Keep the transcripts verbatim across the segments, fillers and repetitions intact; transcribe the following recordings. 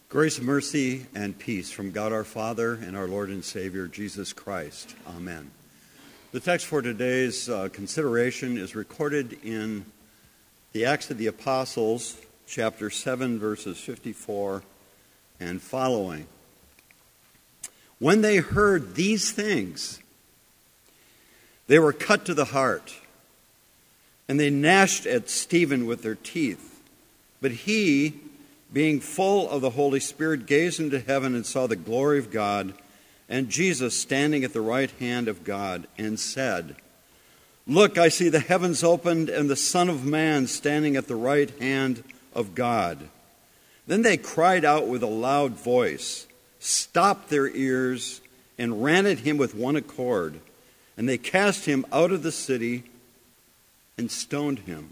Grace, mercy, and peace from God our Father and our Lord and Savior, Jesus Christ. Amen. The text for today's uh, consideration is recorded in the Acts of the Apostles, chapter seven, verses fifty-four and following. When they heard these things, they were cut to the heart, and they gnashed at Stephen with their teeth. But he, being full of the Holy Spirit, gazed into heaven and saw the glory of God and Jesus standing at the right hand of God, and said, "Look, I see the heavens opened and the Son of Man standing at the right hand of God." Then they cried out with a loud voice, stopped their ears, and ran at him with one accord. And they cast him out of the city and stoned him.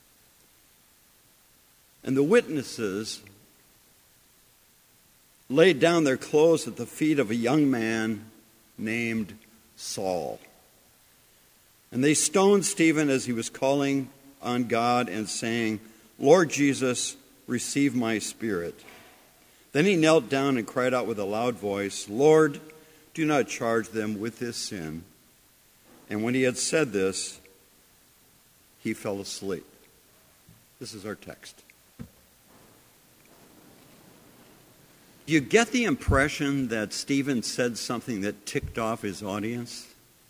And the witnesses laid down their clothes at the feet of a young man named Saul. And they stoned Stephen as he was calling on God and saying, "Lord Jesus, receive my spirit." Then he knelt down and cried out with a loud voice, "Lord, do not charge them with this sin." And when he had said this, he fell asleep. This is our text. Do you get the impression that Stephen said something that ticked off his audience?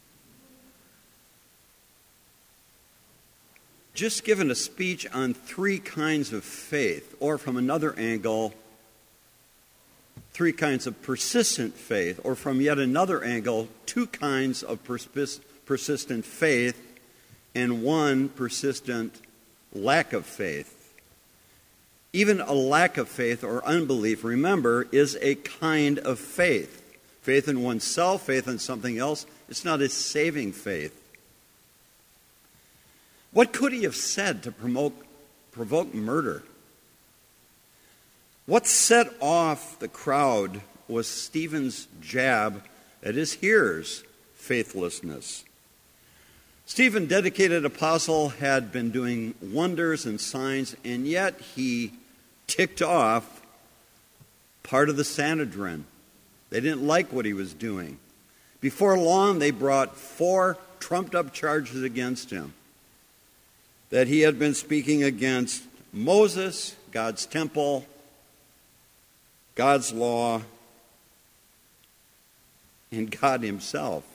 Just given a speech on three kinds of faith, or from another angle, three kinds of persistent faith, or from yet another angle, two kinds of pers- persistent faith and one persistent lack of faith. Even a lack of faith or unbelief, remember, is a kind of faith. Faith in oneself, faith in something else. It's not a saving faith. What could he have said to promote, provoke murder? What set off the crowd was Stephen's jab at his hearers' faithlessness. Stephen, dedicated apostle, had been doing wonders and signs, and yet he ticked off part of the Sanhedrin. They didn't like what he was doing. Before long, they brought four trumped-up charges against him. That he had been speaking against Moses, God's temple, God's law, and God himself.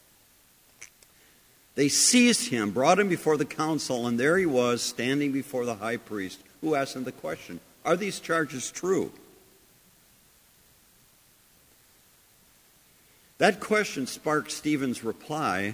They seized him, brought him before the council, and there he was standing before the high priest, who asked him the question, "Are these charges true?" That question sparked Stephen's reply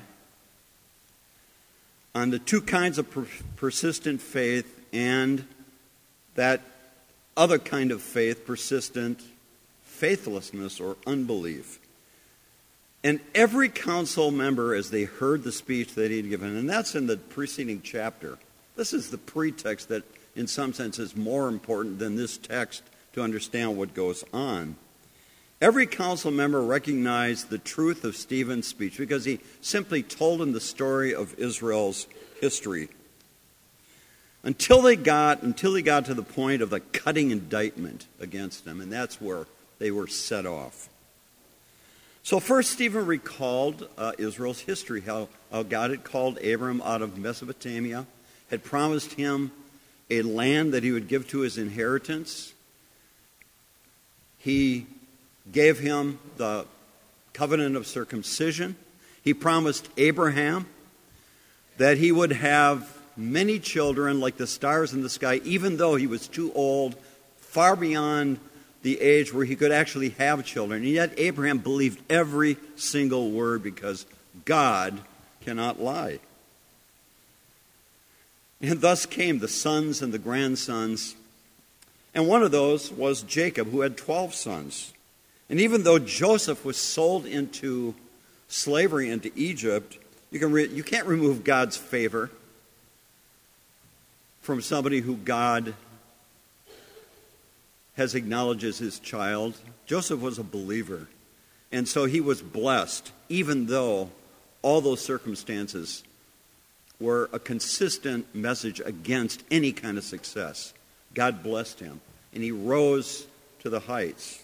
on the two kinds of per- persistent faith and that other kind of faith, persistent faithlessness or unbelief. And every council member, as they heard the speech that he had given, and that's in the preceding chapter. This is the pretext that, in some sense, is more important than this text to understand what goes on. Every council member recognized the truth of Stephen's speech because he simply told them the story of Israel's history. Until they got, until he got to the point of the cutting indictment against them, and that's where they were set off. So first, Stephen recalled uh, Israel's history, how, how God had called Abram out of Mesopotamia, had promised him a land that he would give to his inheritance. He gave him the covenant of circumcision. He promised Abraham that he would have many children like the stars in the sky, even though he was too old, far beyond the age where he could actually have children. And yet Abraham believed every single word because God cannot lie. And thus came the sons and the grandsons. And one of those was Jacob, who had twelve sons. And even though Joseph was sold into slavery into Egypt, you, can re- you can't remove God's favor from somebody who God has acknowledged as his child. Joseph was a believer, and so he was blessed, even though all those circumstances were a consistent message against any kind of success. God blessed him, and he rose to to the heights.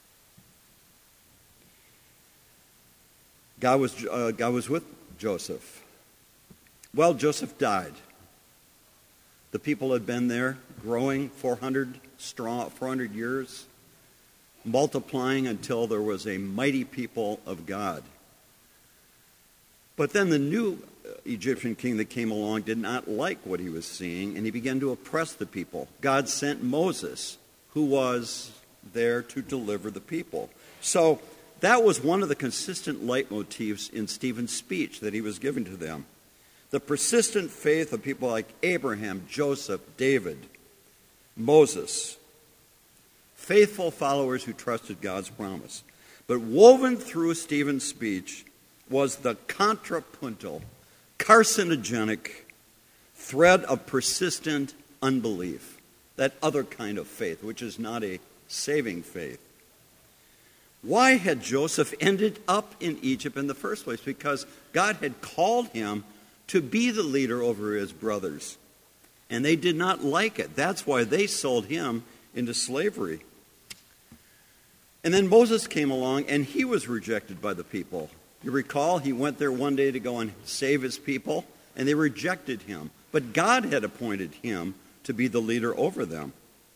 God was, uh, God was with Joseph. Well, Joseph died. The people had been there growing four hundred strong, four hundred years, multiplying until there was a mighty people of God. But then the new Egyptian king that came along did not like what he was seeing, and he began to oppress the people. God sent Moses, who was there to deliver the people. So that was one of the consistent leitmotifs in Stephen's speech that he was giving to them. The persistent faith of people like Abraham, Joseph, David, Moses. Faithful followers who trusted God's promise. But woven through Stephen's speech was the contrapuntal, carcinogenic thread of persistent unbelief. That other kind of faith, which is not a saving faith. Why had Joseph ended up in Egypt in the first place? Because God had called him to be the leader over his brothers. And they did not like it. That's why they sold him into slavery. And then Moses came along, and he was rejected by the people. You recall, he went there one day to go and save his people, and they rejected him. But God had appointed him to be the leader over them.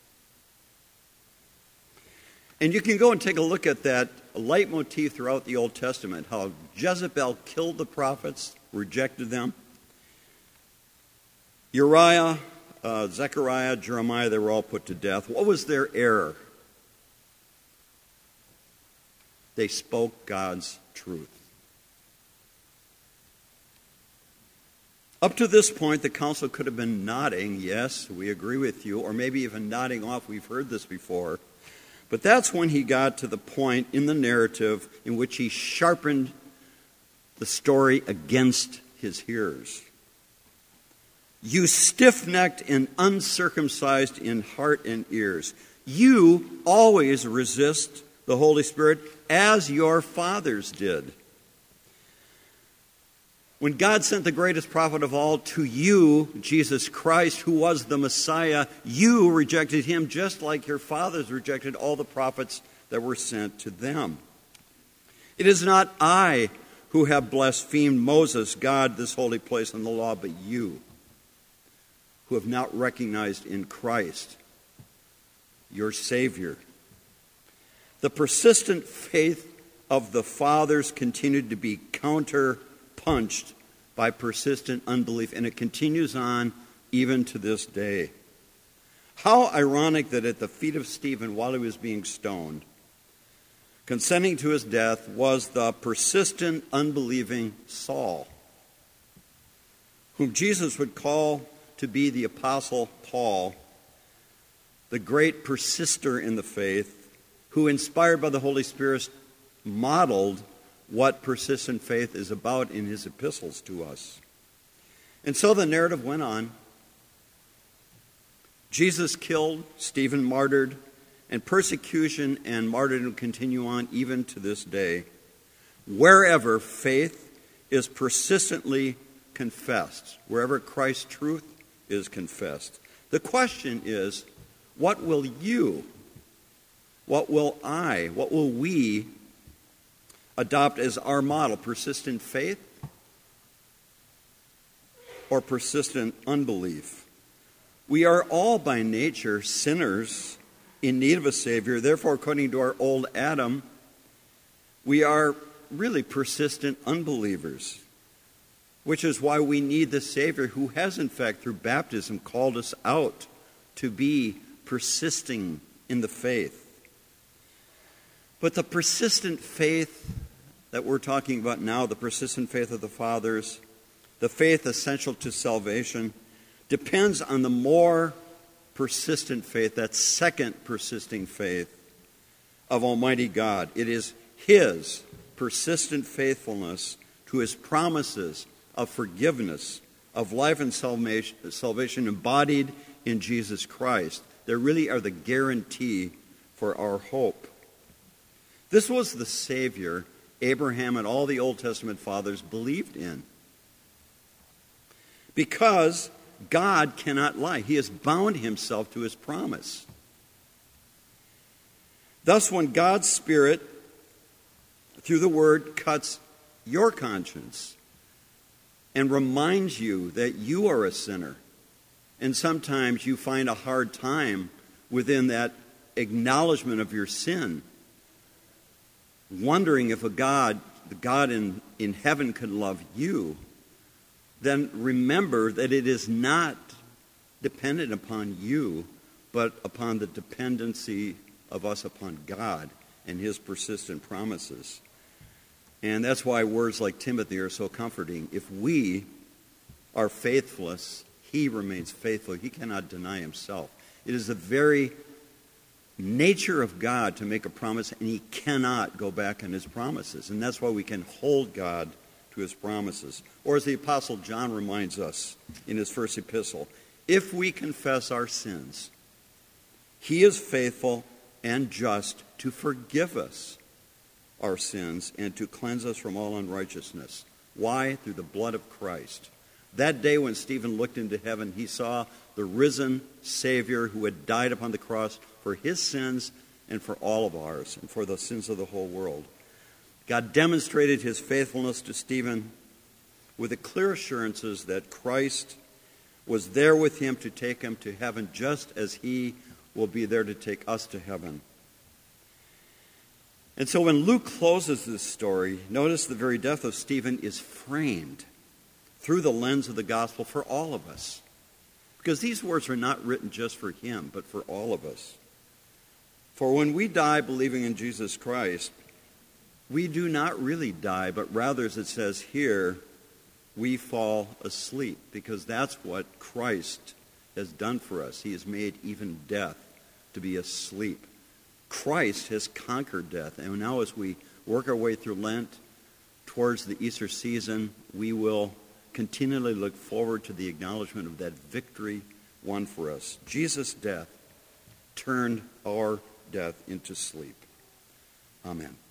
And you can go and take a look at that leitmotif throughout the Old Testament, how Jezebel killed the prophets, rejected them. Uriah, uh, Zechariah, Jeremiah, they were all put to death. What was their error? They spoke God's truth. Up to this point, the council could have been nodding, yes, we agree with you, or maybe even nodding off, we've heard this before. But that's when he got to the point in the narrative in which he sharpened the story against his hearers. You stiff-necked and uncircumcised in heart and ears, you always resist the Holy Spirit as your fathers did. When God sent the greatest prophet of all to you, Jesus Christ, who was the Messiah, you rejected him just like your fathers rejected all the prophets that were sent to them. It is not I who have blasphemed Moses, God, this holy place, and the law, but you, who have not recognized in Christ your Savior. The persistent faith of the fathers continued to be counter-punched by persistent unbelief, and it continues on even to this day. How ironic that at the feet of Stephen, while he was being stoned, consenting to his death, was the persistent, unbelieving Saul, whom Jesus would call to be the Apostle Paul, the great persister in the faith, who, inspired by the Holy Spirit, modeled what persistent faith is about in his epistles to us. And so the narrative went on. Jesus killed, Stephen martyred, and persecution and martyrdom continue on even to this day. Wherever faith is persistently confessed, wherever Christ's truth is confessed. The question is, what will you, what will I, what will we adopt as our model? Persistent faith or persistent unbelief? We are all by nature sinners in need of a Savior. Therefore, according to our old Adam, we are really persistent unbelievers, which is why we need the Savior who has, in fact, through baptism, called us out to be persisting in the faith. But the persistent faith that we're talking about now, the persistent faith of the fathers, the faith essential to salvation, depends on the more persistent faith, that second persisting faith of Almighty God. It is His persistent faithfulness to His promises of forgiveness, of life and salvation embodied in Jesus Christ. They really are the guarantee for our hope. This was the Savior Abraham and all the Old Testament fathers believed in. Because God cannot lie. He has bound himself to his promise. Thus, when God's Spirit, through the Word, cuts your conscience and reminds you that you are a sinner, and sometimes you find a hard time within that acknowledgement of your sin, wondering if a God, the God in, in heaven could love you, then remember that it is not dependent upon you, but upon the dependency of us upon God and His persistent promises. And that's why words like Timothy are so comforting. If we are faithless, He remains faithful. He cannot deny Himself. It is the very nature of God to make a promise, and He cannot go back on His promises. And that's why we can hold God to His promises. Or as the Apostle John reminds us in his first epistle, if we confess our sins, He is faithful and just to forgive us our sins and to cleanse us from all unrighteousness. Why? Through the blood of Christ. That day when Stephen looked into heaven, he saw the risen Savior who had died upon the cross for his sins and for all of ours and for the sins of the whole world. God demonstrated His faithfulness to Stephen with the clear assurances that Christ was there with him to take him to heaven, just as He will be there to take us to heaven. And so when Luke closes this story, notice the very death of Stephen is framed through the lens of the gospel for all of us. Because these words are not written just for him, but for all of us. For when we die believing in Jesus Christ, we do not really die, but rather, as it says here, we fall asleep, because that's what Christ has done for us. He has made even death to be asleep. Christ has conquered death. And now as we work our way through Lent towards the Easter season, we will continually look forward to the acknowledgement of that victory won for us. Jesus' death turned our death into sleep. Amen.